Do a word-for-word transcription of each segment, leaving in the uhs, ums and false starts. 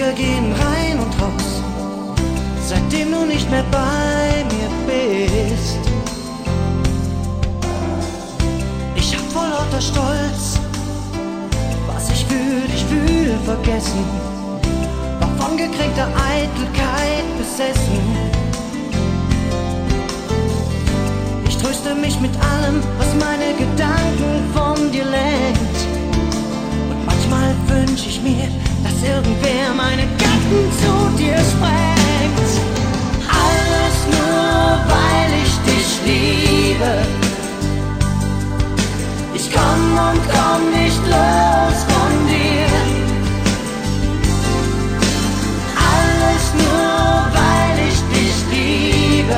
Blicke gehen rein und raus, seitdem du nicht mehr bei mir bist. Ich hab vor lauter Stolz, was ich fühl, ich fühl vergessen, war von gekränkter Eitelkeit besessen. Ich tröste mich mit allem, was meine Gedanken von dir lenkt. Und manchmal wünsch ich mir, dass irgendwer meine Gedanken zu dir sprengt. Alles nur, weil ich dich liebe. Ich komm und komm nicht los von dir. Alles nur, weil ich dich liebe.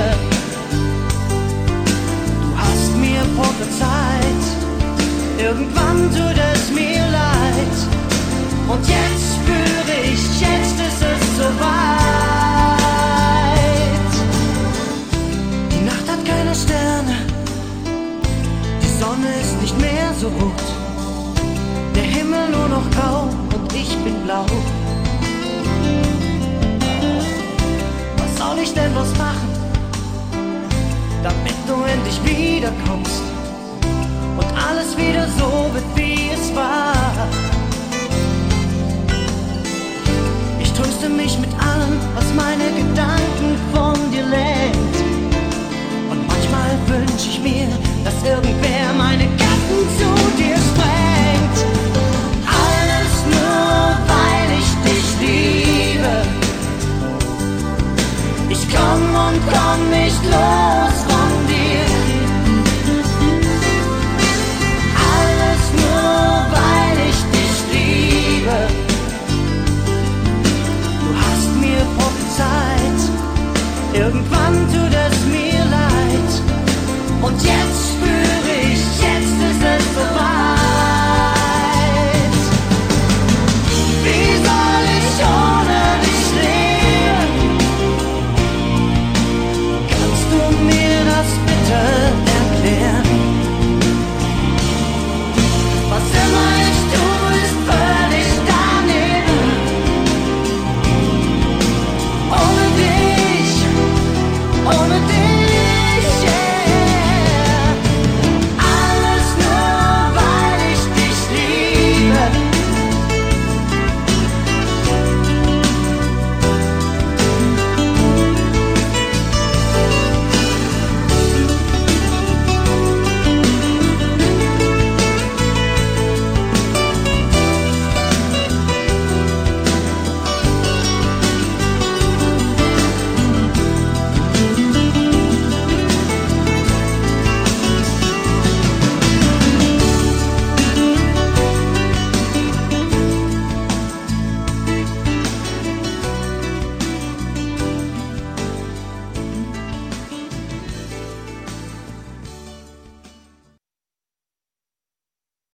Du hast mir prophezeit, irgendwann tut es mir leid. Und jetzt spüre ich, jetzt ist es soweit. Die Nacht hat keine Sterne, die Sonne ist nicht mehr so rot, der Himmel nur noch grau und ich bin blau. Was soll ich denn bloß machen, damit du endlich wiederkommst und alles wieder so wird, wie es war? Ich tröste mich mit allem, was meine Gedanken von dir lenkt. Und manchmal wünsch ich mir, dass irgendwer meine Gedanken zu dir sprengt. Alles nur, weil ich dich liebe. Ich komm und komm nicht los.